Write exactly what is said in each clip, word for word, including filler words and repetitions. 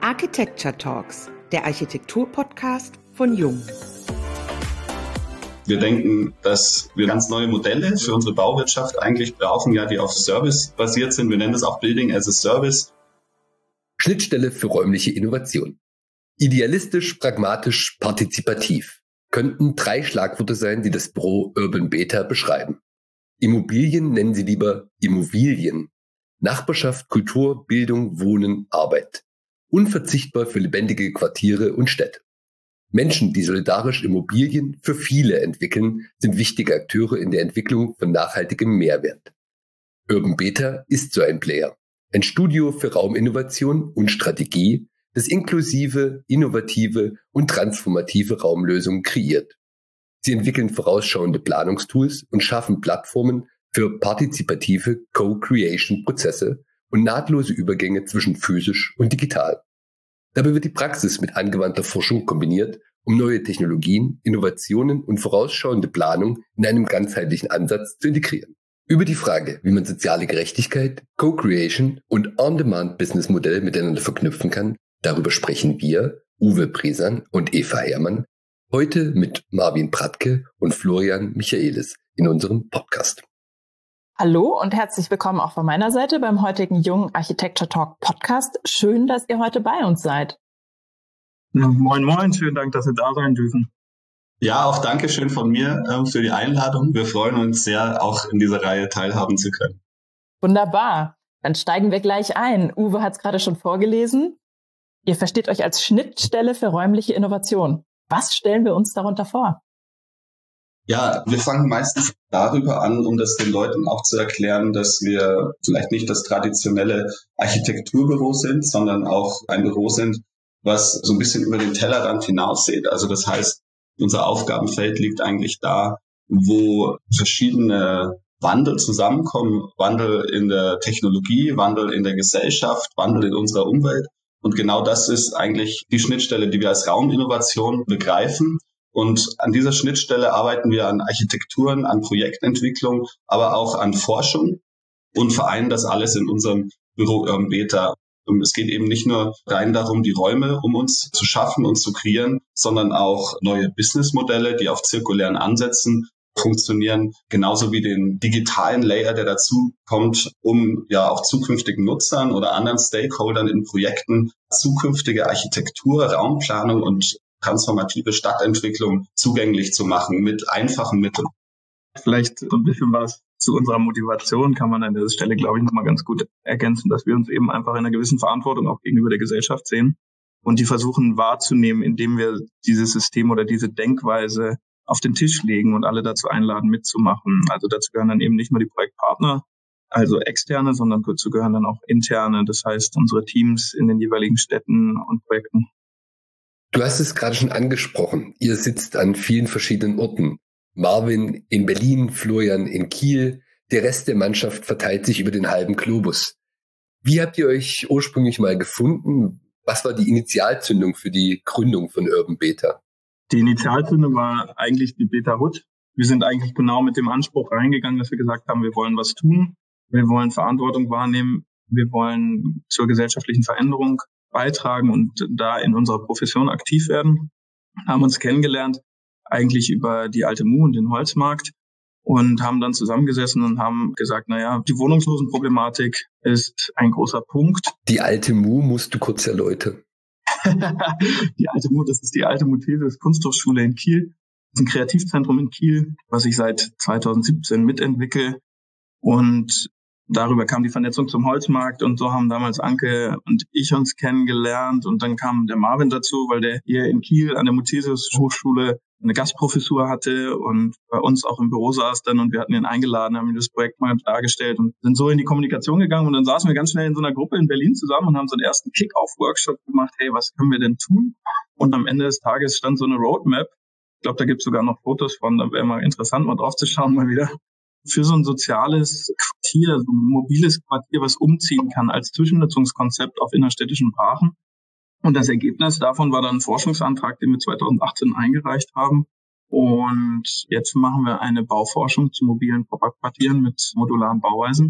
Architecture Talks, der Architektur-Podcast von Jung. Wir denken, dass wir ganz neue Modelle für unsere Bauwirtschaft eigentlich brauchen, ja, die auf Service basiert sind. Wir nennen das auch Building as a Service. Schnittstelle für räumliche Innovation. Idealistisch, pragmatisch, partizipativ könnten drei Schlagworte sein, die das Büro Urban Beta beschreiben. Immobilien nennen sie lieber Immobilien. Nachbarschaft, Kultur, Bildung, Wohnen, Arbeit. Unverzichtbar für lebendige Quartiere und Städte. Menschen, die solidarisch Immobilien für viele entwickeln, sind wichtige Akteure in der Entwicklung von nachhaltigem Mehrwert. Urban Beta ist so ein Player. Ein Studio für Rauminnovation und Strategie, das inklusive, innovative und transformative Raumlösungen kreiert. Sie entwickeln vorausschauende Planungstools und schaffen Plattformen für partizipative Co-Creation-Prozesse und nahtlose Übergänge zwischen physisch und digital. Dabei wird die Praxis mit angewandter Forschung kombiniert, um neue Technologien, Innovationen und vorausschauende Planung in einem ganzheitlichen Ansatz zu integrieren. Über die Frage, wie man soziale Gerechtigkeit, Co-Creation und On-Demand-Business-Modelle miteinander verknüpfen kann, darüber sprechen wir, Uwe Bresan und Eva Herrmann, heute mit Marvin Pratke und Florian Michaelis in unserem Podcast. Hallo und herzlich willkommen auch von meiner Seite beim heutigen Jung Architecture Talk Podcast. Schön, dass ihr heute bei uns seid. Ja, moin, moin. Schönen Dank, dass wir da sein dürfen. Ja, auch Dankeschön von mir äh, für die Einladung. Wir freuen uns sehr, auch in dieser Reihe teilhaben zu können. Wunderbar. Dann steigen wir gleich ein. Uwe hat es gerade schon vorgelesen. Ihr versteht euch als Schnittstelle für räumliche Innovation. Was stellen wir uns darunter vor? Ja, wir fangen meistens darüber an, um das den Leuten auch zu erklären, dass wir vielleicht nicht das traditionelle Architekturbüro sind, sondern auch ein Büro sind, was so ein bisschen über den Tellerrand hinaussieht. Also das heißt, unser Aufgabenfeld liegt eigentlich da, wo verschiedene Wandel zusammenkommen. Wandel in der Technologie, Wandel in der Gesellschaft, Wandel in unserer Umwelt. Und genau das ist eigentlich die Schnittstelle, die wir als Rauminnovation begreifen. Und an dieser Schnittstelle arbeiten wir an Architekturen, an Projektentwicklung, aber auch an Forschung und vereinen das alles in unserem Büro Urban Beta. Und es geht eben nicht nur rein darum, die Räume um uns zu schaffen und zu kreieren, sondern auch neue Businessmodelle, die auf zirkulären Ansätzen funktionieren, genauso wie den digitalen Layer, der dazu kommt, um ja auch zukünftigen Nutzern oder anderen Stakeholdern in Projekten zukünftige Architektur, Raumplanung und transformative Stadtentwicklung zugänglich zu machen mit einfachen Mitteln. Vielleicht so ein bisschen was zu unserer Motivation kann man an dieser Stelle, glaube ich, nochmal ganz gut ergänzen, dass wir uns eben einfach in einer gewissen Verantwortung auch gegenüber der Gesellschaft sehen und die versuchen wahrzunehmen, indem wir dieses System oder diese Denkweise auf den Tisch legen und alle dazu einladen, mitzumachen. Also dazu gehören dann eben nicht nur die Projektpartner, also externe, sondern dazu gehören dann auch interne, das heißt unsere Teams in den jeweiligen Städten und Projekten. Du hast es gerade schon angesprochen. Ihr sitzt an vielen verschiedenen Orten. Marvin in Berlin, Florian in Kiel. Der Rest der Mannschaft verteilt sich über den halben Globus. Wie habt ihr euch ursprünglich mal gefunden? Was war die Initialzündung für die Gründung von Urban Beta? Die Initialzündung war eigentlich die Beta Hood. Wir sind eigentlich genau mit dem Anspruch reingegangen, dass wir gesagt haben, wir wollen was tun. Wir wollen Verantwortung wahrnehmen. Wir wollen zur gesellschaftlichen Veränderung beitragen und da in unserer Profession aktiv werden. Haben uns kennengelernt, eigentlich über die Alte Mu und den Holzmarkt und haben dann zusammengesessen und haben gesagt, naja, die Wohnungslosenproblematik ist ein großer Punkt. Die Alte Mu musst du kurz erläutern. Die Alte Mu, das ist die Alte Muthesius Kunsthochschule in Kiel. Das ist ein Kreativzentrum in Kiel, was ich seit zweitausendsiebzehn mitentwickle und darüber kam die Vernetzung zum Holzmarkt und so haben damals Anke und ich uns kennengelernt und dann kam der Marvin dazu, weil der hier in Kiel an der Muthesius Hochschule eine Gastprofessur hatte und bei uns auch im Büro saß dann und wir hatten ihn eingeladen, haben ihm das Projekt mal dargestellt und sind so in die Kommunikation gegangen und dann saßen wir ganz schnell in so einer Gruppe in Berlin zusammen und haben so einen ersten Kick-Off-Workshop gemacht, hey, was können wir denn tun? Und am Ende des Tages stand so eine Roadmap, ich glaube, da gibt es sogar noch Fotos von, da wäre mal interessant, mal drauf zu schauen mal wieder, für so ein soziales Quartier, so ein mobiles Quartier, was umziehen kann als Zwischennutzungskonzept auf innerstädtischen Brachen. Und das Ergebnis davon war dann ein Forschungsantrag, den wir zweitausendachtzehn eingereicht haben. Und jetzt machen wir eine Bauforschung zu mobilen Pop-up-Quartieren mit modularen Bauweisen.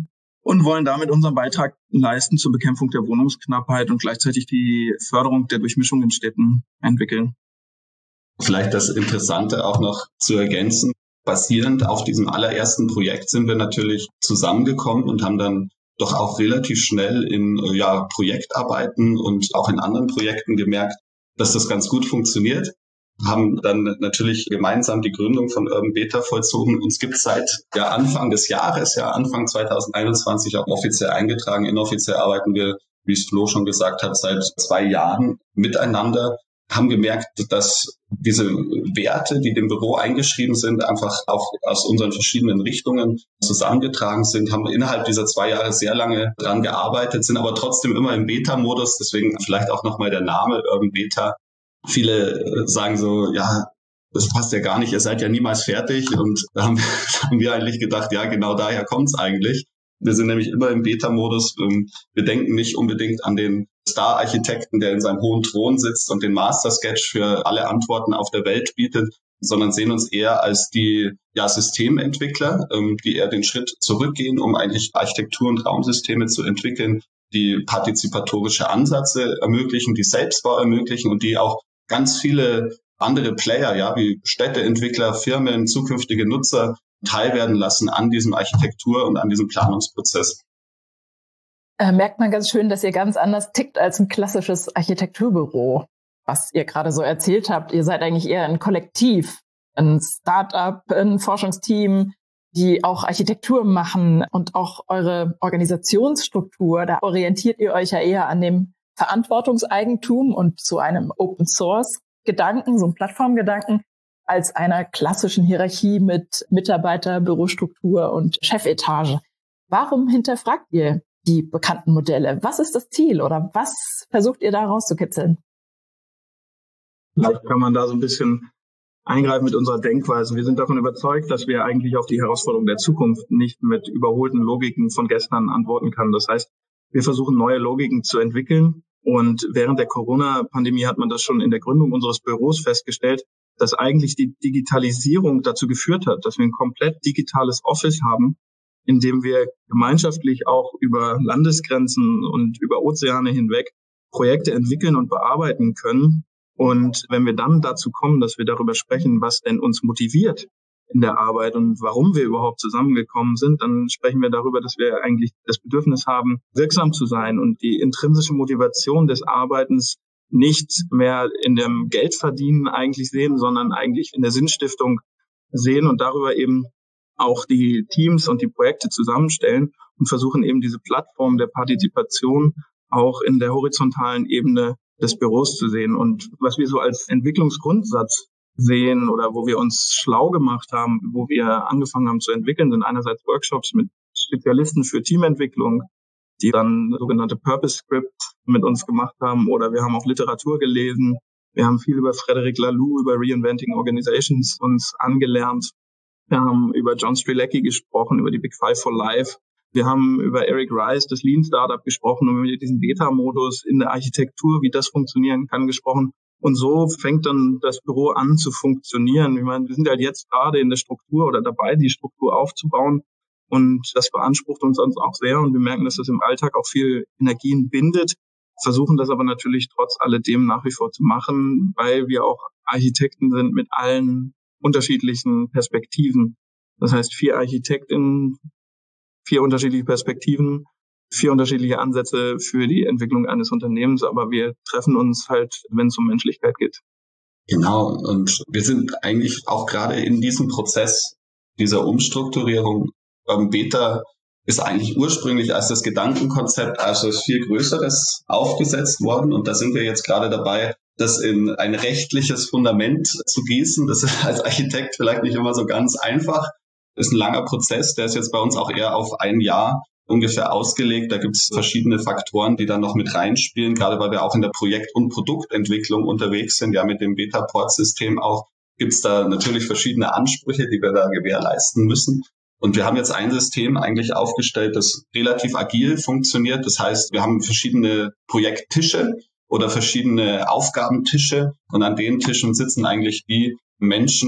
und wollen damit unseren Beitrag leisten zur Bekämpfung der Wohnungsknappheit und gleichzeitig die Förderung der Durchmischung in Städten entwickeln. Vielleicht das Interessante auch noch zu ergänzen. Basierend auf diesem allerersten Projekt sind wir natürlich zusammengekommen und haben dann doch auch relativ schnell in ja, Projektarbeiten und auch in anderen Projekten gemerkt, dass das ganz gut funktioniert. Haben dann natürlich gemeinsam die Gründung von Urban Beta vollzogen. Uns gibt es seit ja, Anfang des Jahres, ja Anfang zwanzig einundzwanzig auch offiziell eingetragen. Inoffiziell arbeiten wir, wie es Flo schon gesagt hat, seit zwei Jahren miteinander. Haben gemerkt, dass diese Werte, die dem Büro eingeschrieben sind, einfach auch aus unseren verschiedenen Richtungen zusammengetragen sind, haben innerhalb dieser zwei Jahre sehr lange dran gearbeitet, sind aber trotzdem immer im Beta-Modus, deswegen vielleicht auch nochmal der Name Urban Beta. Viele sagen so, ja, das passt ja gar nicht, ihr seid ja niemals fertig, und da haben, da haben wir eigentlich gedacht, ja, genau daher kommt's eigentlich. Wir sind nämlich immer im Beta-Modus. Wir denken nicht unbedingt an den Star-Architekten, der in seinem hohen Thron sitzt und den Master-Sketch für alle Antworten auf der Welt bietet, sondern sehen uns eher als die ja, Systementwickler, die eher den Schritt zurückgehen, um eigentlich Architektur- und Raumsysteme zu entwickeln, die partizipatorische Ansätze ermöglichen, die Selbstbau ermöglichen und die auch ganz viele andere Player, ja, wie Städteentwickler, Firmen, zukünftige Nutzer teilwerden lassen an diesem Architektur- und an diesem Planungsprozess. Äh, merkt man ganz schön, dass ihr ganz anders tickt als ein klassisches Architekturbüro. Was ihr gerade so erzählt habt, ihr seid eigentlich eher ein Kollektiv, ein Start-up, ein Forschungsteam, die auch Architektur machen, und auch eure Organisationsstruktur, da orientiert ihr euch ja eher an dem Verantwortungseigentum und zu einem Open-Source-Gedanken, so einem Plattformgedanken, als einer klassischen Hierarchie mit Mitarbeiter, Bürostruktur und Chefetage. Warum hinterfragt ihr die bekannten Modelle? Was ist das Ziel oder was versucht ihr da rauszukitzeln? Vielleicht kann man da so ein bisschen eingreifen mit unserer Denkweise. Wir sind davon überzeugt, dass wir eigentlich auf die Herausforderungen der Zukunft nicht mit überholten Logiken von gestern antworten können. Das heißt, wir versuchen neue Logiken zu entwickeln, und während der Corona-Pandemie hat man das schon in der Gründung unseres Büros festgestellt, dass eigentlich die Digitalisierung dazu geführt hat, dass wir ein komplett digitales Office haben, in dem wir gemeinschaftlich auch über Landesgrenzen und über Ozeane hinweg Projekte entwickeln und bearbeiten können. Und wenn wir dann dazu kommen, dass wir darüber sprechen, was denn uns motiviert in der Arbeit und warum wir überhaupt zusammengekommen sind, dann sprechen wir darüber, dass wir eigentlich das Bedürfnis haben, wirksam zu sein und die intrinsische Motivation des Arbeitens nicht mehr in dem Geldverdienen eigentlich sehen, sondern eigentlich in der Sinnstiftung sehen und darüber eben auch die Teams und die Projekte zusammenstellen und versuchen eben diese Plattform der Partizipation auch in der horizontalen Ebene des Büros zu sehen. Und was wir so als Entwicklungsgrundsatz sehen oder wo wir uns schlau gemacht haben, wo wir angefangen haben zu entwickeln, sind einerseits Workshops mit Spezialisten für Teamentwicklung, die dann sogenannte Purpose Script mit uns gemacht haben, oder wir haben auch Literatur gelesen. Wir haben viel über Frederic Laloux, über Reinventing Organizations uns angelernt. Wir haben über John Strzelecki gesprochen, über die Big Five for Life. Wir haben über Eric Rice, das Lean Startup, gesprochen und über diesen Beta-Modus in der Architektur, wie das funktionieren kann, gesprochen. Und so fängt dann das Büro an zu funktionieren. Ich meine, wir sind halt jetzt gerade in der Struktur oder dabei, die Struktur aufzubauen. Und das beansprucht uns auch sehr. Und wir merken, dass das im Alltag auch viel Energien bindet, versuchen das aber natürlich trotz alledem nach wie vor zu machen, weil wir auch Architekten sind mit allen unterschiedlichen Perspektiven. Das heißt, vier Architektinnen, vier unterschiedliche Perspektiven, vier unterschiedliche Ansätze für die Entwicklung eines Unternehmens, aber wir treffen uns halt, wenn es um Menschlichkeit geht. Genau, und wir sind eigentlich auch gerade in diesem Prozess dieser Umstrukturierung. Urban Beta ist eigentlich ursprünglich als das Gedankenkonzept, also als viel Größeres aufgesetzt worden, und da sind wir jetzt gerade dabei, das in ein rechtliches Fundament zu gießen. Das ist als Architekt vielleicht nicht immer so ganz einfach. Das ist ein langer Prozess, der ist jetzt bei uns auch eher auf ein Jahr ungefähr ausgelegt. Da gibt es verschiedene Faktoren, die dann noch mit reinspielen, gerade weil wir auch in der Projekt- und Produktentwicklung unterwegs sind. Ja, mit dem Beta-Port-System auch gibt es da natürlich verschiedene Ansprüche, die wir da gewährleisten müssen. Und wir haben jetzt ein System eigentlich aufgestellt, das relativ agil funktioniert. Das heißt, wir haben verschiedene Projekttische oder verschiedene Aufgabentische, und an den Tischen sitzen eigentlich die Menschen,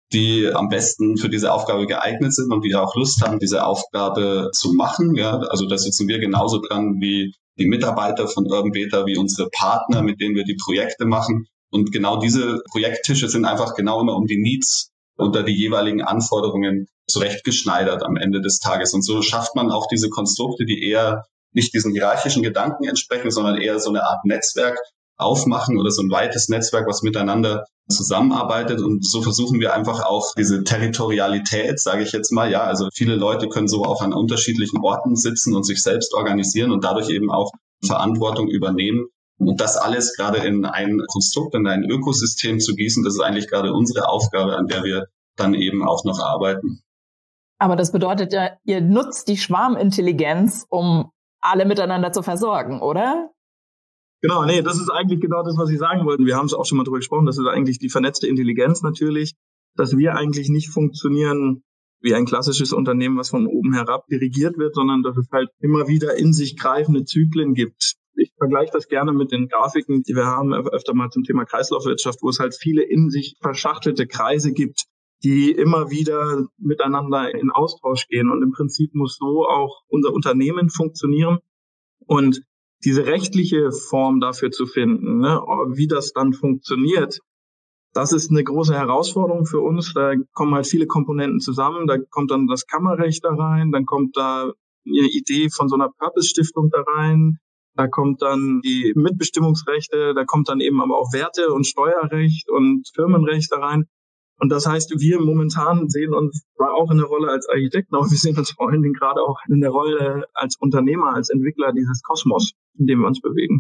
die am besten für diese Aufgabe geeignet sind und die auch Lust haben, diese Aufgabe zu machen. Ja, also da sitzen wir genauso dran wie die Mitarbeiter von Urban Beta, wie unsere Partner, mit denen wir die Projekte machen. Und genau diese Projekttische sind einfach genau immer um die Needs unter die jeweiligen Anforderungen zurechtgeschneidert am Ende des Tages. Und so schafft man auch diese Konstrukte, die eher nicht diesen hierarchischen Gedanken entsprechen, sondern eher so eine Art Netzwerk aufmachen oder so ein weites Netzwerk, was miteinander zusammenarbeitet. Und so versuchen wir einfach auch diese Territorialität, sage ich jetzt mal, ja, also viele Leute können so auch an unterschiedlichen Orten sitzen und sich selbst organisieren und dadurch eben auch Verantwortung übernehmen. Und das alles gerade in ein Konstrukt, in ein Ökosystem zu gießen, das ist eigentlich gerade unsere Aufgabe, an der wir dann eben auch noch arbeiten. Aber das bedeutet ja, ihr nutzt die Schwarmintelligenz, um alle miteinander zu versorgen, oder? Genau, nee, das ist eigentlich genau das, was Sie sagen wollten. Wir haben es auch schon mal drüber gesprochen, das ist eigentlich die vernetzte Intelligenz natürlich, dass wir eigentlich nicht funktionieren wie ein klassisches Unternehmen, was von oben herab dirigiert wird, sondern dass es halt immer wieder in sich greifende Zyklen gibt. Ich vergleiche das gerne mit den Grafiken, die wir haben, öfter mal zum Thema Kreislaufwirtschaft, wo es halt viele in sich verschachtelte Kreise gibt, die immer wieder miteinander in Austausch gehen. Und im Prinzip muss so auch unser Unternehmen funktionieren. Und diese rechtliche Form dafür zu finden, ne, wie das dann funktioniert, das ist eine große Herausforderung für uns. Da kommen halt viele Komponenten zusammen. Da kommt dann das Kammerrecht da rein, dann kommt da eine Idee von so einer Purpose-Stiftung da rein, da kommt dann die Mitbestimmungsrechte, da kommt dann eben aber auch Werte- und Steuerrecht und Firmenrecht da rein. Und das heißt, wir momentan sehen uns zwar auch in der Rolle als Architekten, aber wir sehen uns vor allen Dingen gerade auch in der Rolle als Unternehmer, als Entwickler dieses Kosmos, in dem wir uns bewegen.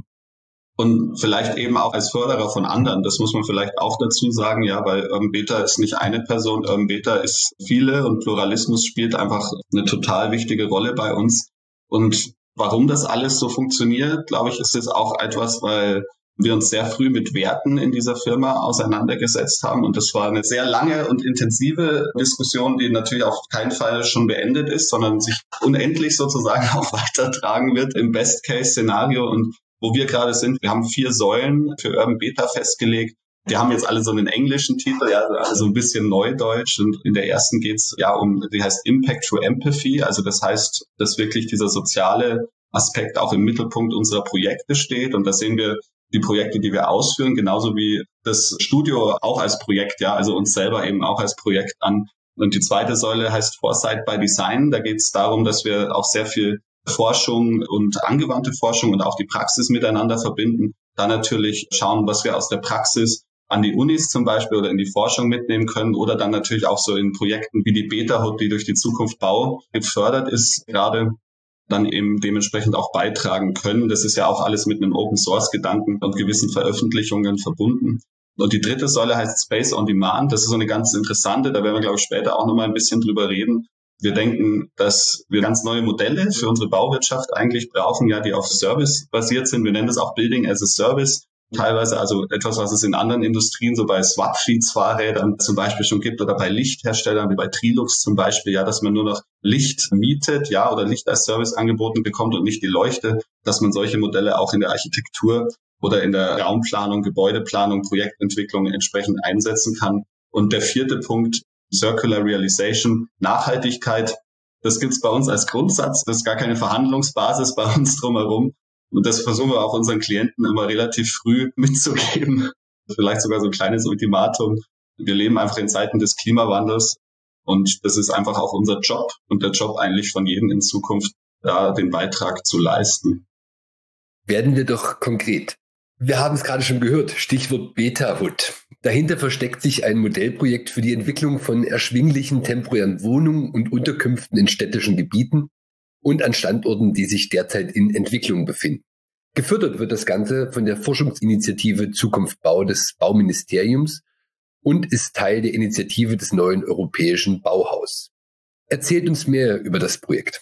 Und vielleicht eben auch als Förderer von anderen, das muss man vielleicht auch dazu sagen, ja, weil Urban Beta ist nicht eine Person, Urban Beta ist viele und Pluralismus spielt einfach eine total wichtige Rolle bei uns. Und warum das alles so funktioniert, glaube ich, ist es auch etwas, weil wir uns sehr früh mit Werten in dieser Firma auseinandergesetzt haben. Und das war eine sehr lange und intensive Diskussion, die natürlich auf keinen Fall schon beendet ist, sondern sich unendlich sozusagen auch weitertragen wird im Best-Case-Szenario. Und wo wir gerade sind, wir haben vier Säulen für Urban Beta festgelegt. Die haben jetzt alle so einen englischen Titel, ja, also ein bisschen Neudeutsch. Und in der ersten geht's ja um, die heißt Impact through Empathy. Also das heißt, dass wirklich dieser soziale Aspekt auch im Mittelpunkt unserer Projekte steht. Und da sehen wir die Projekte, die wir ausführen, genauso wie das Studio auch als Projekt, ja, also uns selber eben auch als Projekt an. Und die zweite Säule heißt Foresight by Design. Da geht es darum, dass wir auch sehr viel Forschung und angewandte Forschung und auch die Praxis miteinander verbinden. Da natürlich schauen, was wir aus der Praxis an die Unis zum Beispiel oder in die Forschung mitnehmen können oder dann natürlich auch so in Projekten wie die Beta-Hut, die durch die Zukunft Bau gefördert ist, gerade dann eben dementsprechend auch beitragen können. Das ist ja auch alles mit einem Open-Source-Gedanken und gewissen Veröffentlichungen verbunden. Und die dritte Säule heißt Space on Demand. Das ist so eine ganz interessante, da werden wir, glaube ich, später auch nochmal ein bisschen drüber reden. Wir denken, dass wir ganz neue Modelle für unsere Bauwirtschaft eigentlich brauchen, ja, die auf Service basiert sind. Wir nennen das auch Building as a Service. Teilweise also etwas, was es in anderen Industrien, so bei Swap-Sheets-Fahrrädern zum Beispiel schon gibt oder bei Lichtherstellern wie bei Trilux zum Beispiel, ja, dass man nur noch Licht mietet, ja, oder Licht als Service angeboten bekommt und nicht die Leuchte, dass man solche Modelle auch in der Architektur oder in der Raumplanung, Gebäudeplanung, Projektentwicklung entsprechend einsetzen kann. Und der vierte Punkt, Circular Realization, Nachhaltigkeit, das gibt's bei uns als Grundsatz, das ist gar keine Verhandlungsbasis bei uns drumherum. Und das versuchen wir auch unseren Klienten immer relativ früh mitzugeben. Vielleicht sogar so ein kleines Ultimatum. Wir leben einfach in Zeiten des Klimawandels und das ist einfach auch unser Job und der Job eigentlich von jedem in Zukunft, da den Beitrag zu leisten. Werden wir doch konkret. Wir haben es gerade schon gehört, Stichwort Beta-Hut. Dahinter versteckt sich ein Modellprojekt für die Entwicklung von erschwinglichen temporären Wohnungen und Unterkünften in städtischen Gebieten und an Standorten, die sich derzeit in Entwicklung befinden. Gefördert wird das Ganze von der Forschungsinitiative Zukunft Bau des Bauministeriums und ist Teil der Initiative des neuen europäischen Bauhaus. Erzählt uns mehr über das Projekt.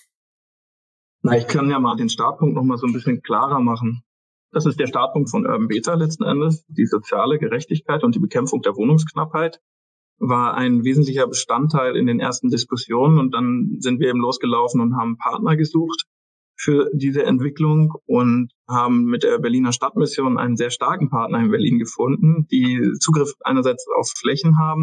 Na, ich kann ja mal den Startpunkt noch mal so ein bisschen klarer machen. Das ist der Startpunkt von Urban Beta letzten Endes. Die soziale Gerechtigkeit und die Bekämpfung der Wohnungsknappheit war ein wesentlicher Bestandteil in den ersten Diskussionen. Und dann sind wir eben losgelaufen und haben Partner gesucht für diese Entwicklung und haben mit der Berliner Stadtmission einen sehr starken Partner in Berlin gefunden, die Zugriff einerseits auf Flächen haben,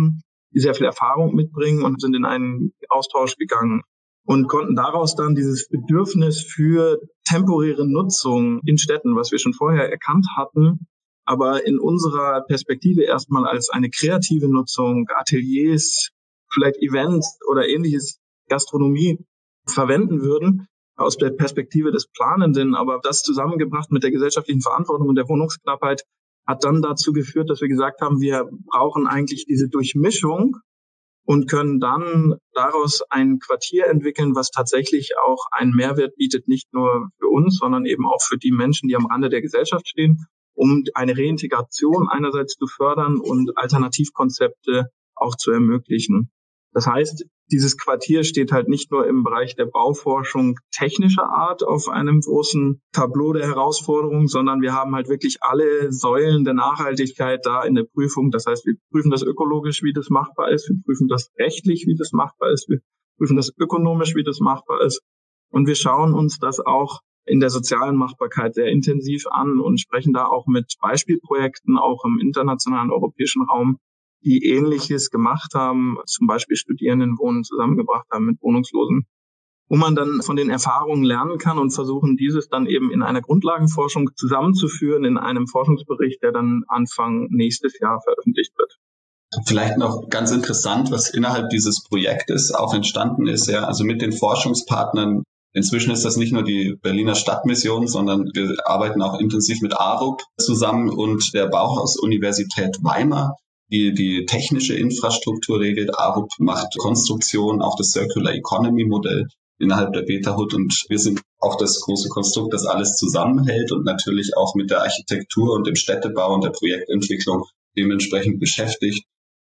die sehr viel Erfahrung mitbringen und sind in einen Austausch gegangen und konnten daraus dann dieses Bedürfnis für temporäre Nutzung in Städten, was wir schon vorher erkannt hatten, aber in unserer Perspektive erstmal als eine kreative Nutzung, Ateliers, vielleicht Events oder ähnliches, Gastronomie verwenden würden, aus der Perspektive des Planenden. Aber das zusammengebracht mit der gesellschaftlichen Verantwortung und der Wohnungsknappheit hat dann dazu geführt, dass wir gesagt haben, wir brauchen eigentlich diese Durchmischung und können dann daraus ein Quartier entwickeln, was tatsächlich auch einen Mehrwert bietet, nicht nur für uns, sondern eben auch für die Menschen, die am Rande der Gesellschaft stehen, um eine Reintegration einerseits zu fördern und Alternativkonzepte auch zu ermöglichen. Das heißt, dieses Quartier steht halt nicht nur im Bereich der Bauforschung technischer Art auf einem großen Tableau der Herausforderungen, sondern wir haben halt wirklich alle Säulen der Nachhaltigkeit da in der Prüfung. Das heißt, wir prüfen das ökologisch, wie das machbar ist. Wir prüfen das rechtlich, wie das machbar ist. Wir prüfen das ökonomisch, wie das machbar ist. Und wir schauen uns das auch in der sozialen Machbarkeit sehr intensiv an und sprechen da auch mit Beispielprojekten, auch im internationalen europäischen Raum, die Ähnliches gemacht haben, zum Beispiel Studierendenwohnen zusammengebracht haben mit Wohnungslosen, wo man dann von den Erfahrungen lernen kann und versuchen, dieses dann eben in einer Grundlagenforschung zusammenzuführen, in einem Forschungsbericht, der dann Anfang nächstes Jahr veröffentlicht wird. Vielleicht noch ganz interessant, was innerhalb dieses Projektes auch entstanden ist, ja, also mit den Forschungspartnern. Inzwischen ist das nicht nur die Berliner Stadtmission, sondern wir arbeiten auch intensiv mit A R U P zusammen und der Bauhaus-Universität Weimar, die die technische Infrastruktur regelt. A R U P macht Konstruktion, auch das Circular Economy Modell innerhalb der Beta-Hood und wir sind auch das große Konstrukt, das alles zusammenhält und natürlich auch mit der Architektur und dem Städtebau und der Projektentwicklung dementsprechend beschäftigt.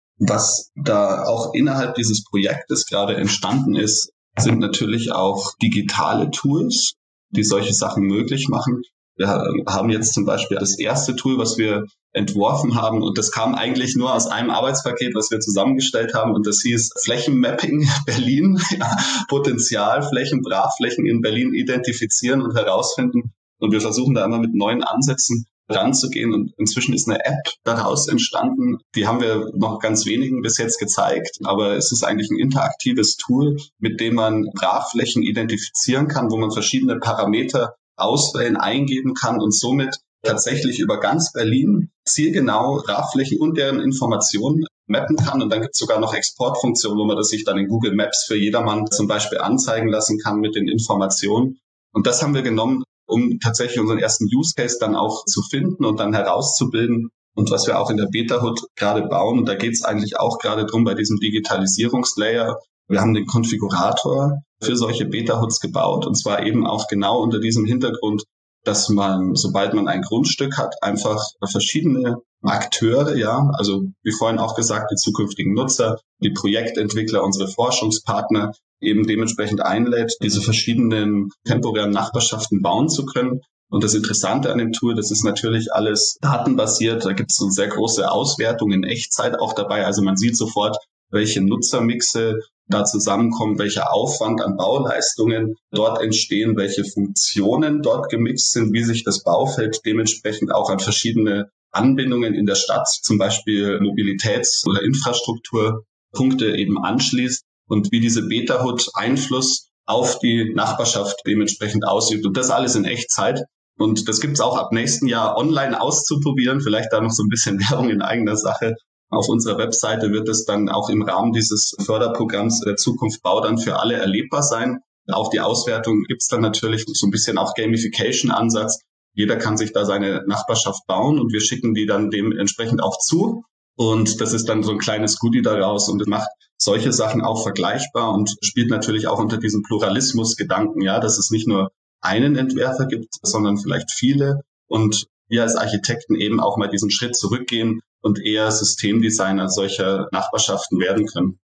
Was da auch innerhalb dieses Projektes gerade entstanden ist, sind natürlich auch digitale Tools, die solche Sachen möglich machen. Wir haben jetzt zum Beispiel das erste Tool, was wir entworfen haben, und das kam eigentlich nur aus einem Arbeitspaket, was wir zusammengestellt haben, und das hieß Flächenmapping Berlin, ja, Potenzialflächen, Brachflächen in Berlin identifizieren und herausfinden. Und wir versuchen da immer mit neuen Ansätzen ranzugehen, und inzwischen ist eine App daraus entstanden. Die haben wir noch ganz wenigen bis jetzt gezeigt, aber es ist eigentlich ein interaktives Tool, mit dem man Brachflächen identifizieren kann, wo man verschiedene Parameter auswählen, eingeben kann und somit tatsächlich über ganz Berlin zielgenau Brachflächen und deren Informationen mappen kann. Und dann gibt es sogar noch Exportfunktionen, wo man das sich dann in Google Maps für jedermann zum Beispiel anzeigen lassen kann mit den Informationen. Und das haben wir genommen, um tatsächlich unseren ersten Use Case dann auch zu finden und dann herauszubilden. Und was wir auch in der Beta-Hood gerade bauen, und da geht es eigentlich auch gerade drum bei diesem Digitalisierungslayer. Wir haben den Konfigurator für solche Beta-Hoods gebaut, und zwar eben auch genau unter diesem Hintergrund, dass man, sobald man ein Grundstück hat, einfach verschiedene Akteure, ja, also wie vorhin auch gesagt, die zukünftigen Nutzer, die Projektentwickler, unsere Forschungspartner, eben dementsprechend einlädt, diese verschiedenen temporären Nachbarschaften bauen zu können. Und das Interessante an dem Tool, das ist natürlich alles datenbasiert. Da gibt es eine sehr große Auswertung in Echtzeit auch dabei. Also man sieht sofort, welche Nutzermixe da zusammenkommen, welcher Aufwand an Bauleistungen dort entstehen, welche Funktionen dort gemixt sind, wie sich das Baufeld dementsprechend auch an verschiedene Anbindungen in der Stadt, zum Beispiel Mobilitäts- oder Infrastrukturpunkte eben anschließt und wie diese Beta-Hood Einfluss auf die Nachbarschaft dementsprechend ausübt. Und das alles in Echtzeit. Und das gibt es auch ab nächsten Jahr online auszuprobieren. Vielleicht da noch so ein bisschen Werbung in eigener Sache. Auf unserer Webseite wird es dann auch im Rahmen dieses Förderprogramms der Zukunft Bau dann für alle erlebbar sein. Auch die Auswertung gibt es dann natürlich so ein bisschen auch Gamification-Ansatz. Jeder kann sich da seine Nachbarschaft bauen und wir schicken die dann dementsprechend auch zu. Und das ist dann so ein kleines Goodie daraus und macht solche Sachen auch vergleichbar und spielt natürlich auch unter diesem Pluralismus-Gedanken, ja, dass es nicht nur einen Entwerfer gibt, sondern vielleicht viele. Und wir als Architekten eben auch mal diesen Schritt zurückgehen und eher Systemdesigner solcher Nachbarschaften werden können.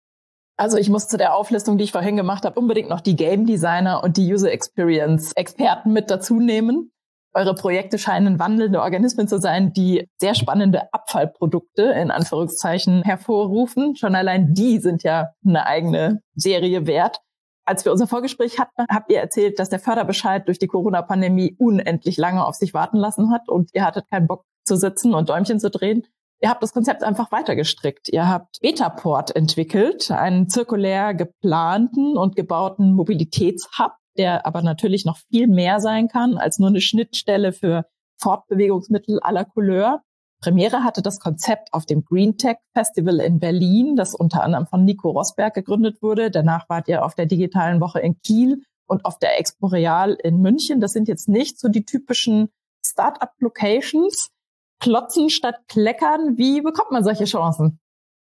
Also ich muss zu der Auflistung, die ich vorhin gemacht habe, unbedingt noch die Game Designer und die User Experience Experten mit dazu nehmen. Eure Projekte scheinen wandelnde Organismen zu sein, die sehr spannende Abfallprodukte in Anführungszeichen hervorrufen. Schon allein die sind ja eine eigene Serie wert. Als wir unser Vorgespräch hatten, habt ihr erzählt, dass der Förderbescheid durch die Corona-Pandemie unendlich lange auf sich warten lassen hat und ihr hattet keinen Bock zu sitzen und Däumchen zu drehen, Ihr habt das Konzept einfach weitergestrickt. Ihr habt Betaport entwickelt, einen zirkulär geplanten und gebauten Mobilitätshub, der aber natürlich noch viel mehr sein kann als nur eine Schnittstelle für Fortbewegungsmittel aller Couleur. Premiere hatte das Konzept auf dem Green Tech Festival in Berlin, das unter anderem von Nico Rosberg gegründet wurde. Danach wart ihr auf der digitalen Woche in Kiel und auf der Expo Real in München. Das sind jetzt nicht so die typischen Start-up-Locations. Klotzen statt Kleckern. Wie bekommt man solche Chancen?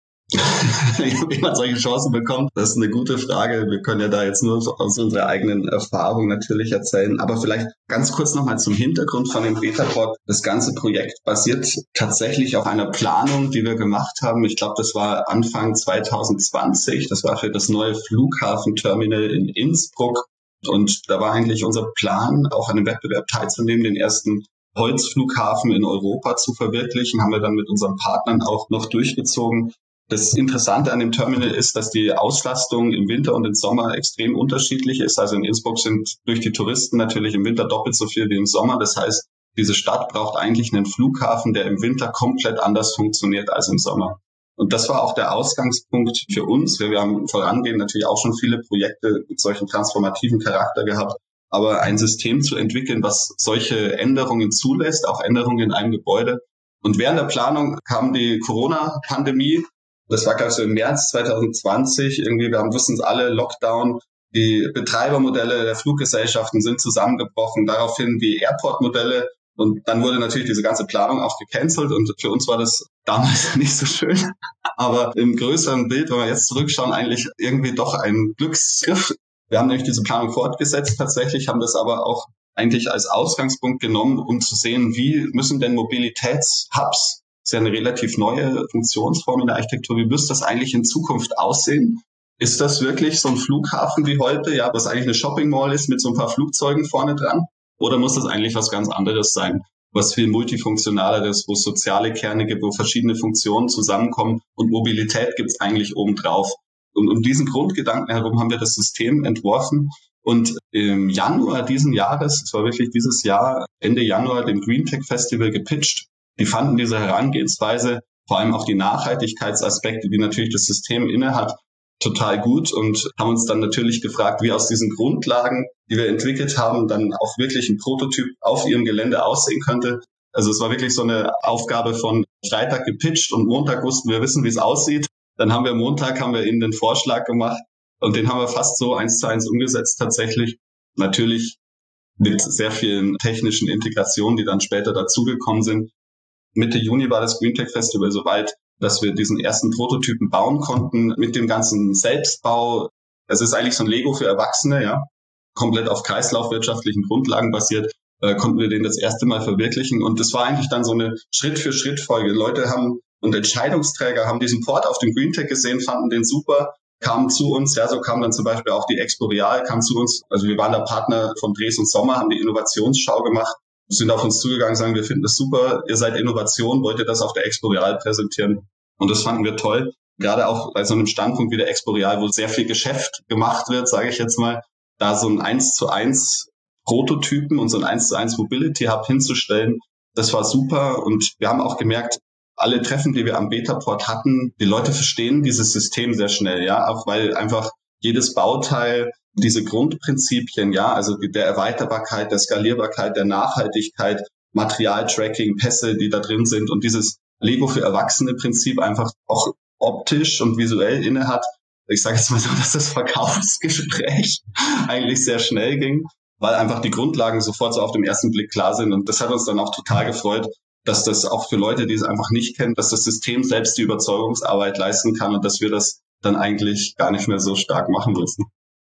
Wie man solche Chancen bekommt, das ist eine gute Frage. Wir können ja da jetzt nur aus unserer eigenen Erfahrung natürlich erzählen. Aber vielleicht ganz kurz nochmal zum Hintergrund von dem Betaport. Das ganze Projekt basiert tatsächlich auf einer Planung, die wir gemacht haben. Ich glaube, das war Anfang zwanzig zwanzig. Das war für das neue Flughafenterminal in Innsbruck. Und da war eigentlich unser Plan, auch an dem Wettbewerb teilzunehmen, den ersten Holzflughafen in Europa zu verwirklichen. Haben wir dann mit unseren Partnern auch noch durchgezogen. Das Interessante an dem Terminal ist, dass die Auslastung im Winter und im Sommer extrem unterschiedlich ist. Also in Innsbruck sind durch die Touristen natürlich im Winter doppelt so viel wie im Sommer. Das heißt, diese Stadt braucht eigentlich einen Flughafen, der im Winter komplett anders funktioniert als im Sommer. Und das war auch der Ausgangspunkt für uns. Wir haben vorangehend natürlich auch schon viele Projekte mit solchen transformativen Charakter gehabt. Aber ein System zu entwickeln, was solche Änderungen zulässt, auch Änderungen in einem Gebäude. Und während der Planung kam die Corona-Pandemie. Das war, glaube ich, so im März zwanzig zwanzig. Irgendwie, wir haben, wussten es alle, Lockdown. Die Betreibermodelle der Fluggesellschaften sind zusammengebrochen. Daraufhin die Airport-Modelle. Und dann wurde natürlich diese ganze Planung auch gecancelt. Und für uns war das damals nicht so schön. Aber im größeren Bild, wenn wir jetzt zurückschauen, eigentlich irgendwie doch ein Glücksgriff. Wir haben nämlich diese Planung fortgesetzt tatsächlich, haben das aber auch eigentlich als Ausgangspunkt genommen, um zu sehen, wie müssen denn Mobilitätshubs, das ist ja eine relativ neue Funktionsform in der Architektur, wie müsste das eigentlich in Zukunft aussehen? Ist das wirklich so ein Flughafen wie heute, ja, was eigentlich eine Shopping Mall ist mit so ein paar Flugzeugen vorne dran? Oder muss das eigentlich was ganz anderes sein, was viel multifunktionaleres, wo es soziale Kerne gibt, wo verschiedene Funktionen zusammenkommen und Mobilität gibt es eigentlich obendrauf? Und um diesen Grundgedanken herum haben wir das System entworfen und im Januar diesen Jahres, es war wirklich dieses Jahr, Ende Januar, dem Green Tech Festival gepitcht. Die fanden diese Herangehensweise, vor allem auch die Nachhaltigkeitsaspekte, die natürlich das System innehat, total gut und haben uns dann natürlich gefragt, wie aus diesen Grundlagen, die wir entwickelt haben, dann auch wirklich ein Prototyp auf ihrem Gelände aussehen könnte. Also es war wirklich so eine Aufgabe von Freitag gepitcht und Montag wussten wir wissen, wie es aussieht. Dann haben wir Montag, haben wir ihnen den Vorschlag gemacht und den haben wir fast so eins zu eins umgesetzt tatsächlich. Natürlich mit sehr vielen technischen Integrationen, die dann später dazugekommen sind. Mitte Juni war das Green Tech Festival soweit, dass wir diesen ersten Prototypen bauen konnten mit dem ganzen Selbstbau. Es ist eigentlich so ein Lego für Erwachsene, ja, komplett auf kreislaufwirtschaftlichen Grundlagen basiert, äh, konnten wir den das erste Mal verwirklichen. Und das war eigentlich dann so eine Schritt-für-Schritt-Folge. Leute haben und Entscheidungsträger haben diesen Port auf dem Green Tech gesehen, fanden den super, kamen zu uns. Ja, so kam dann zum Beispiel auch die Expo Real, kam zu uns. Also wir waren da Partner von Dres und Sommer, haben die Innovationsschau gemacht, sind auf uns zugegangen, sagen, wir finden das super, ihr seid Innovation, wollt ihr das auf der Expo Real präsentieren? Und das fanden wir toll. Gerade auch bei so einem Standpunkt wie der Expo Real, wo sehr viel Geschäft gemacht wird, sage ich jetzt mal, da so ein eins zu eins Prototypen und so ein eins zu eins Mobility Hub hinzustellen, das war super. Und wir haben auch gemerkt, alle Treffen, die wir am Betaport hatten, die Leute verstehen dieses System sehr schnell, ja, auch weil einfach jedes Bauteil diese Grundprinzipien, ja, also der Erweiterbarkeit, der Skalierbarkeit, der Nachhaltigkeit, Materialtracking, Pässe, die da drin sind und dieses Lego für Erwachsene Prinzip einfach auch optisch und visuell innehat. Ich sage jetzt mal so, dass das Verkaufsgespräch eigentlich sehr schnell ging, weil einfach die Grundlagen sofort so auf den ersten Blick klar sind. Und das hat uns dann auch total gefreut, dass das auch für Leute, die es einfach nicht kennen, dass das System selbst die Überzeugungsarbeit leisten kann und dass wir das dann eigentlich gar nicht mehr so stark machen müssen.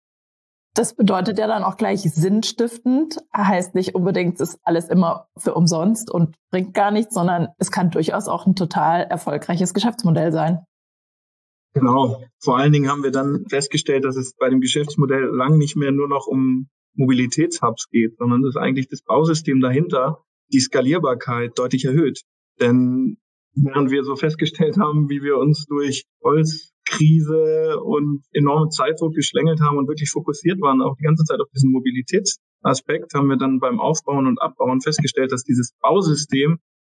Das bedeutet ja dann auch gleich sinnstiftend. Heißt nicht unbedingt, es ist alles immer für umsonst und bringt gar nichts, sondern es kann durchaus auch ein total erfolgreiches Geschäftsmodell sein. Genau. Vor allen Dingen haben wir dann festgestellt, dass es bei dem Geschäftsmodell lang nicht mehr nur noch um Mobilitätshubs geht, sondern dass eigentlich das Bausystem dahinter die Skalierbarkeit deutlich erhöht. Denn während wir so festgestellt haben, wie wir uns durch Holzkrise und enorme Zeitdruck geschlängelt haben und wirklich fokussiert waren, auch die ganze Zeit auf diesen Mobilitätsaspekt, haben wir dann beim Aufbauen und Abbauen festgestellt, dass dieses Bausystem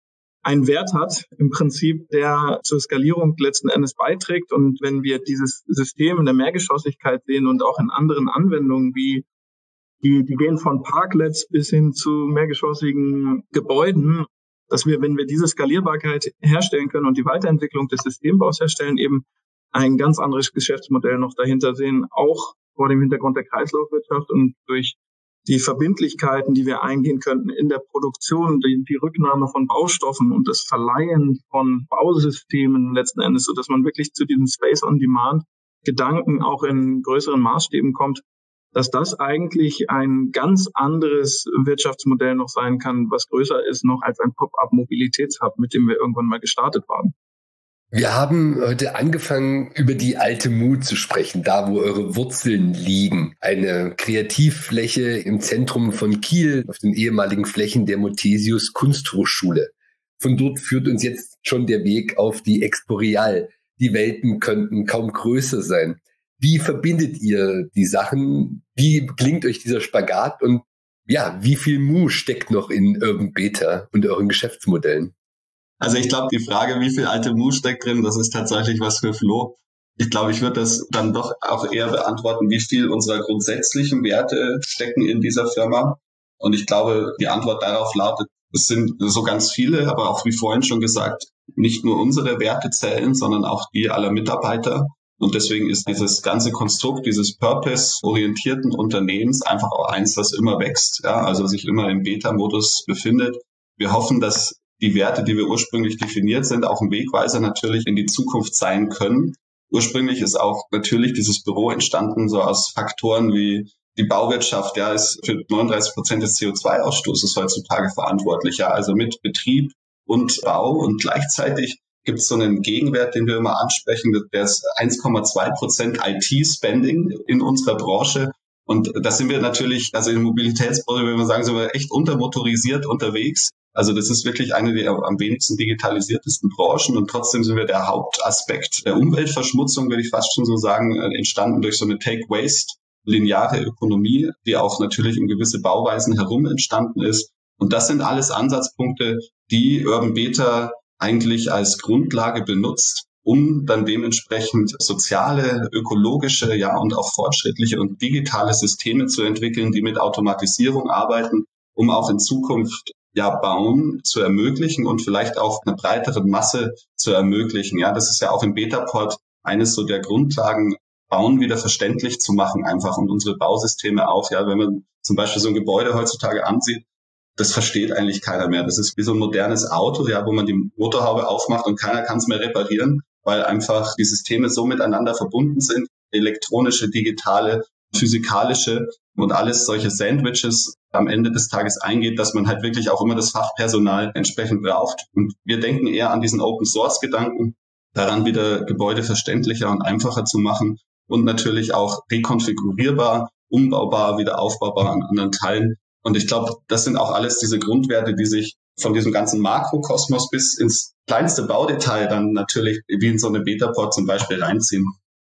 einen Wert hat, im Prinzip, der zur Skalierung letzten Endes beiträgt. Und wenn wir dieses System in der Mehrgeschossigkeit sehen und auch in anderen Anwendungen, wie die, die gehen von Parklets bis hin zu mehrgeschossigen Gebäuden, dass wir, wenn wir diese Skalierbarkeit herstellen können und die Weiterentwicklung des Systembaus herstellen, eben ein ganz anderes Geschäftsmodell noch dahinter sehen, auch vor dem Hintergrund der Kreislaufwirtschaft und durch die Verbindlichkeiten, die wir eingehen könnten in der Produktion, die, die Rücknahme von Baustoffen und das Verleihen von Bausystemen letzten Endes, sodass man wirklich zu diesem Space-on-Demand-Gedanken auch in größeren Maßstäben kommt, dass das eigentlich ein ganz anderes Wirtschaftsmodell noch sein kann, was größer ist noch als ein Pop-up-Mobilitätshub, mit dem wir irgendwann mal gestartet waren. Wir haben heute angefangen, über die alte Mu zu sprechen, da wo eure Wurzeln liegen. Eine Kreativfläche im Zentrum von Kiel, auf den ehemaligen Flächen der Muthesius Kunsthochschule. Von dort führt uns jetzt schon der Weg auf die Exporeal. Die Welten könnten kaum größer sein. Wie verbindet ihr die Sachen? Wie gelingt euch dieser Spagat? Und ja, wie viel Mu steckt noch in Urban Beta und euren Geschäftsmodellen? Also ich glaube, die Frage, wie viel alte Mu steckt drin, das ist tatsächlich was für Flo. Ich glaube, ich würde das dann doch auch eher beantworten, wie viel unserer grundsätzlichen Werte stecken in dieser Firma. Und ich glaube, die Antwort darauf lautet, es sind so ganz viele, aber auch wie vorhin schon gesagt, nicht nur unsere Werte zählen, sondern auch die aller Mitarbeiter. Und deswegen ist dieses ganze Konstrukt dieses purpose-orientierten Unternehmens einfach auch eins, das immer wächst, ja, also sich immer im Beta-Modus befindet. Wir hoffen, dass die Werte, die wir ursprünglich definiert sind, auch ein Wegweiser natürlich in die Zukunft sein können. Ursprünglich ist auch natürlich dieses Büro entstanden so aus Faktoren wie die Bauwirtschaft, ja, ist für neununddreißig Prozent des C O zwei Ausstoßes heutzutage verantwortlich, ja, also mit Betrieb und Bau. Und gleichzeitig gibt es so einen Gegenwert, den wir immer ansprechen, der ist eins Komma zwei Prozent I T-Spending in unserer Branche. Und da sind wir natürlich, also in Mobilitätsbranche, würde man sagen, sind wir echt untermotorisiert unterwegs. Also das ist wirklich eine der am wenigsten digitalisiertesten Branchen und trotzdem sind wir der Hauptaspekt der Umweltverschmutzung, würde ich fast schon so sagen, entstanden durch so eine Take-Waste, lineare Ökonomie, die auch natürlich um gewisse Bauweisen herum entstanden ist. Und das sind alles Ansatzpunkte, die Urban Beta eigentlich als Grundlage benutzt, um dann dementsprechend soziale, ökologische, ja und auch fortschrittliche und digitale Systeme zu entwickeln, die mit Automatisierung arbeiten, um auch in Zukunft ja Bauen zu ermöglichen und vielleicht auch eine breitere Masse zu ermöglichen. Ja, das ist ja auch im Betaport eines so der Grundlagen, Bauen wieder verständlich zu machen einfach und unsere Bausysteme auch. Ja, wenn man zum Beispiel so ein Gebäude heutzutage ansieht, das versteht eigentlich keiner mehr. Das ist wie so ein modernes Auto, ja, wo man die Motorhaube aufmacht und keiner kann es mehr reparieren, weil einfach die Systeme so miteinander verbunden sind, elektronische, digitale, physikalische und alles solche Sandwiches am Ende des Tages eingeht, dass man halt wirklich auch immer das Fachpersonal entsprechend braucht. Und wir denken eher an diesen Open-Source-Gedanken, daran wieder Gebäude verständlicher und einfacher zu machen und natürlich auch rekonfigurierbar, umbaubar, wieder aufbaubar an anderen Teilen. Und ich glaube, das sind auch alles diese Grundwerte, die sich von diesem ganzen Makrokosmos bis ins kleinste Baudetail dann natürlich wie in so eine Betaport zum Beispiel reinziehen.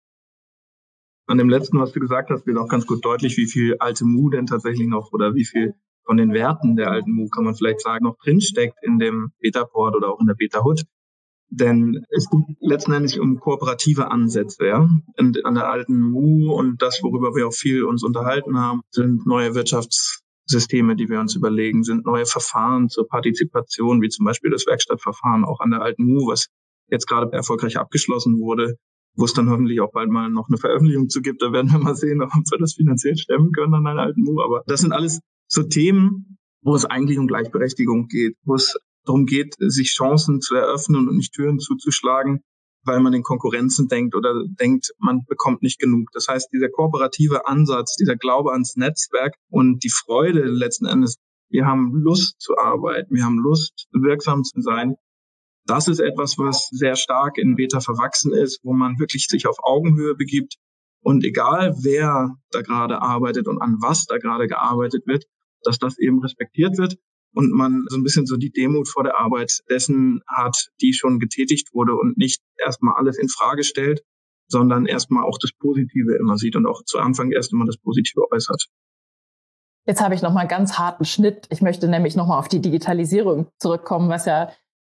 An dem letzten, was du gesagt hast, wird auch ganz gut deutlich, wie viel alte Mu denn tatsächlich noch oder wie viel von den Werten der alten Mu, kann man vielleicht sagen, noch drinsteckt in dem Betaport oder auch in der Beta-Hood. Denn es geht letzten Endes um kooperative Ansätze, ja. Und an der alten Mu und das, worüber wir auch viel uns unterhalten haben, sind neue Wirtschaftssysteme, die wir uns überlegen, sind neue Verfahren zur Partizipation, wie zum Beispiel das Werkstattverfahren auch an der alten Mu, was jetzt gerade erfolgreich abgeschlossen wurde, wo es dann hoffentlich auch bald mal noch eine Veröffentlichung zu gibt. Da werden wir mal sehen, ob wir das finanziell stemmen können an einer alten Mu. Aber das sind alles so Themen, wo es eigentlich um Gleichberechtigung geht, wo es darum geht, sich Chancen zu eröffnen und nicht Türen zuzuschlagen, weil man in Konkurrenzen denkt oder denkt, man bekommt nicht genug. Das heißt, dieser kooperative Ansatz, dieser Glaube ans Netzwerk und die Freude letzten Endes, wir haben Lust zu arbeiten, wir haben Lust, wirksam zu sein. Das ist etwas, was sehr stark in Beta verwachsen ist, wo man wirklich sich auf Augenhöhe begibt. Und egal, wer da gerade arbeitet und an was da gerade gearbeitet wird, dass das eben respektiert wird und man so ein bisschen so die Demut vor der Arbeit dessen hat, die schon getätigt wurde und nicht erstmal alles in Frage stellt, sondern erstmal auch das Positive immer sieht und auch zu Anfang erst immer das Positive äußert. Jetzt habe ich nochmal einen ganz harten Schnitt. Ich möchte nämlich nochmal auf die Digitalisierung zurückkommen, was ja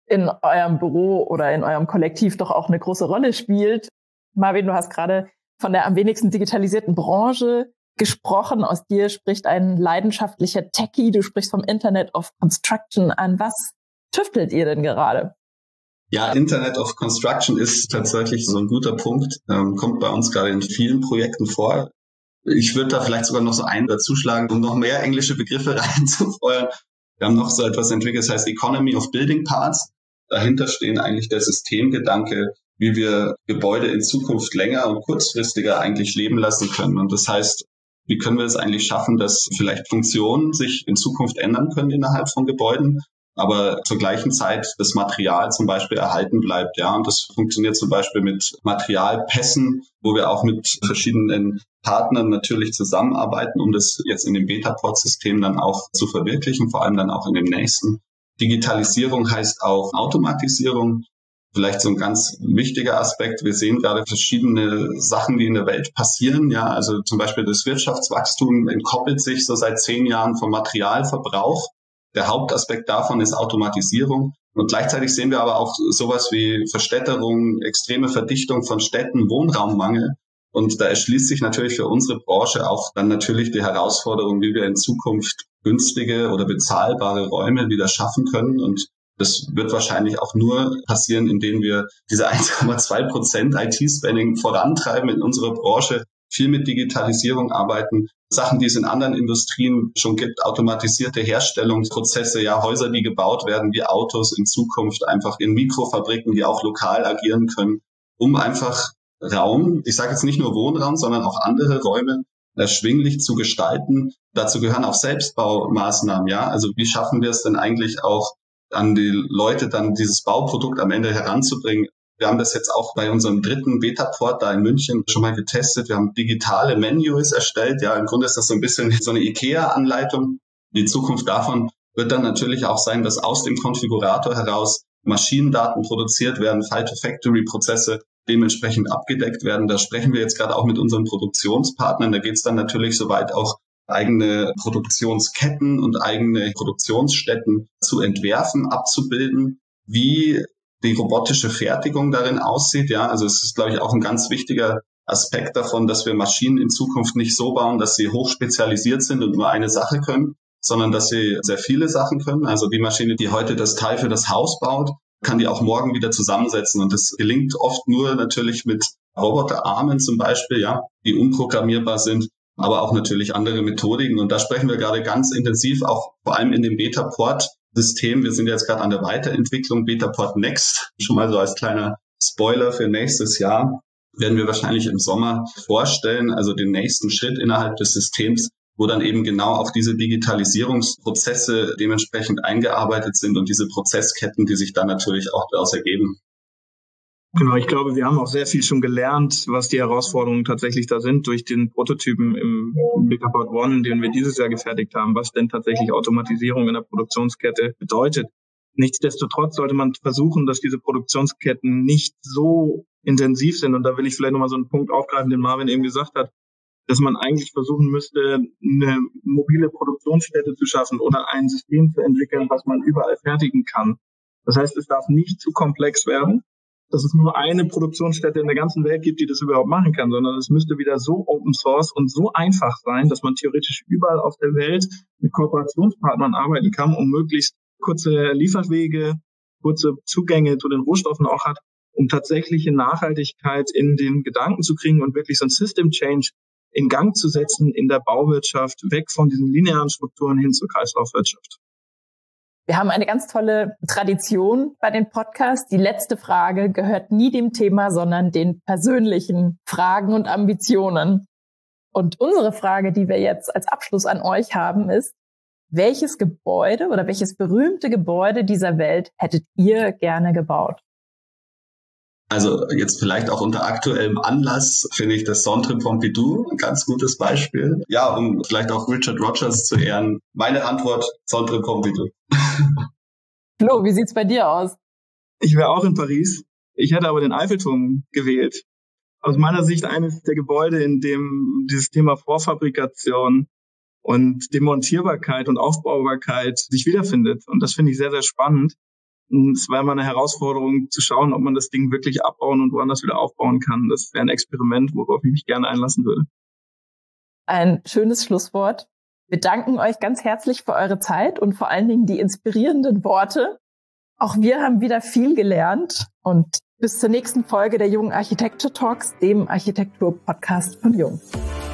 in eurem Büro oder in eurem Kollektiv doch auch eine große Rolle spielt. Marvin, du hast gerade von der am wenigsten digitalisierten Branche gesprochen. Aus dir spricht ein leidenschaftlicher Techie. Du sprichst vom Internet of Construction an. Was tüftelt ihr denn gerade? Ja, Internet of Construction ist tatsächlich so ein guter Punkt. Ähm, kommt bei uns gerade in vielen Projekten vor. Ich würde da vielleicht sogar noch so einen dazuschlagen, um noch mehr englische Begriffe reinzufeuern. Wir haben noch so etwas entwickelt, das heißt Economy of Building Parts. Dahinter stehen eigentlich der Systemgedanke, wie wir Gebäude in Zukunft länger und kurzfristiger eigentlich leben lassen können. Und das heißt, wie können wir es eigentlich schaffen, dass vielleicht Funktionen sich in Zukunft ändern können innerhalb von Gebäuden, aber zur gleichen Zeit das Material zum Beispiel erhalten bleibt. Ja, und das funktioniert zum Beispiel mit Materialpässen, wo wir auch mit verschiedenen Partnern natürlich zusammenarbeiten, um das jetzt in dem Betaport-System dann auch zu verwirklichen, vor allem dann auch in dem nächsten. Digitalisierung heißt auch Automatisierung. Vielleicht so ein ganz wichtiger Aspekt. Wir sehen gerade verschiedene Sachen, die in der Welt passieren. Ja, also zum Beispiel das Wirtschaftswachstum entkoppelt sich so seit zehn Jahren vom Materialverbrauch. Der Hauptaspekt davon ist Automatisierung. Und gleichzeitig sehen wir aber auch sowas wie Verstädterung, extreme Verdichtung von Städten, Wohnraummangel. Und da erschließt sich natürlich für unsere Branche auch dann natürlich die Herausforderung, wie wir in Zukunft günstige oder bezahlbare Räume wieder schaffen können. Und das wird wahrscheinlich auch nur passieren, indem wir diese eins Komma zwei Prozent I T-Spending vorantreiben in unserer Branche, viel mit Digitalisierung arbeiten, Sachen, die es in anderen Industrien schon gibt, automatisierte Herstellungsprozesse, ja, Häuser, die gebaut werden, wie Autos in Zukunft einfach in Mikrofabriken, die auch lokal agieren können, um einfach Raum, ich sage jetzt nicht nur Wohnraum, sondern auch andere Räume erschwinglich zu gestalten. Dazu gehören auch Selbstbaumaßnahmen, ja, also wie schaffen wir es denn eigentlich auch an die Leute dann dieses Bauprodukt am Ende heranzubringen. Wir haben das jetzt auch bei unserem dritten Betaport da in München schon mal getestet. Wir haben digitale Menus erstellt. Ja, im Grunde ist das so ein bisschen so eine IKEA-Anleitung. Die Zukunft davon wird dann natürlich auch sein, dass aus dem Konfigurator heraus Maschinendaten produziert werden, File-to-Factory-Prozesse dementsprechend abgedeckt werden. Da sprechen wir jetzt gerade auch mit unseren Produktionspartnern. Da geht es dann natürlich soweit auch eigene Produktionsketten und eigene Produktionsstätten zu entwerfen, abzubilden, wie die robotische Fertigung darin aussieht. Ja, also es ist, glaube ich, auch ein ganz wichtiger Aspekt davon, dass wir Maschinen in Zukunft nicht so bauen, dass sie hochspezialisiert sind und nur eine Sache können, sondern dass sie sehr viele Sachen können. Also die Maschine, die heute das Teil für das Haus baut, kann die auch morgen wieder zusammensetzen. Und das gelingt oft nur natürlich mit Roboterarmen zum Beispiel, ja, die unprogrammierbar sind, aber auch natürlich andere Methodiken. Und da sprechen wir gerade ganz intensiv, auch vor allem in dem Betaport-System. Wir sind jetzt gerade an der Weiterentwicklung Betaport Next. Schon mal so als kleiner Spoiler für nächstes Jahr werden wir wahrscheinlich im Sommer vorstellen, also den nächsten Schritt innerhalb des Systems, wo dann eben genau auch diese Digitalisierungsprozesse dementsprechend eingearbeitet sind und diese Prozessketten, die sich dann natürlich auch daraus ergeben. Genau, ich glaube, wir haben auch sehr viel schon gelernt, was die Herausforderungen tatsächlich da sind durch den Prototypen im Betaport One, den wir dieses Jahr gefertigt haben, was denn tatsächlich Automatisierung in der Produktionskette bedeutet. Nichtsdestotrotz sollte man versuchen, dass diese Produktionsketten nicht so intensiv sind. Und da will ich vielleicht nochmal so einen Punkt aufgreifen, den Marvin eben gesagt hat, dass man eigentlich versuchen müsste, eine mobile Produktionsstätte zu schaffen oder ein System zu entwickeln, was man überall fertigen kann. Das heißt, es darf nicht zu komplex werden, dass es nur eine Produktionsstätte in der ganzen Welt gibt, die das überhaupt machen kann, sondern es müsste wieder so Open Source und so einfach sein, dass man theoretisch überall auf der Welt mit Kooperationspartnern arbeiten kann, um möglichst kurze Lieferwege, kurze Zugänge zu den Rohstoffen auch hat, um tatsächliche Nachhaltigkeit in den Gedanken zu kriegen und wirklich so ein System Change in Gang zu setzen in der Bauwirtschaft, weg von diesen linearen Strukturen hin zur Kreislaufwirtschaft. Wir haben eine ganz tolle Tradition bei den Podcasts. Die letzte Frage gehört nie dem Thema, sondern den persönlichen Fragen und Ambitionen. Und unsere Frage, die wir jetzt als Abschluss an euch haben, ist, welches Gebäude oder welches berühmte Gebäude dieser Welt hättet ihr gerne gebaut? Also jetzt vielleicht auch unter aktuellem Anlass finde ich das Centre Pompidou ein ganz gutes Beispiel. Ja, um vielleicht auch Richard Rogers zu ehren. Meine Antwort, Centre Pompidou. Flo, wie sieht's bei dir aus? Ich wäre auch in Paris. Ich hätte aber den Eiffelturm gewählt. Aus meiner Sicht eines der Gebäude, in dem dieses Thema Vorfabrikation und Demontierbarkeit und Aufbaubarkeit sich wiederfindet. Und das finde ich sehr, sehr spannend. Es war immer eine Herausforderung zu schauen, ob man das Ding wirklich abbauen und woanders wieder aufbauen kann. Das wäre ein Experiment, worauf ich mich gerne einlassen würde. Ein schönes Schlusswort. Wir danken euch ganz herzlich für eure Zeit und vor allen Dingen die inspirierenden Worte. Auch wir haben wieder viel gelernt und bis zur nächsten Folge der Jung Architektur Talks, dem Architektur-Podcast von Jung.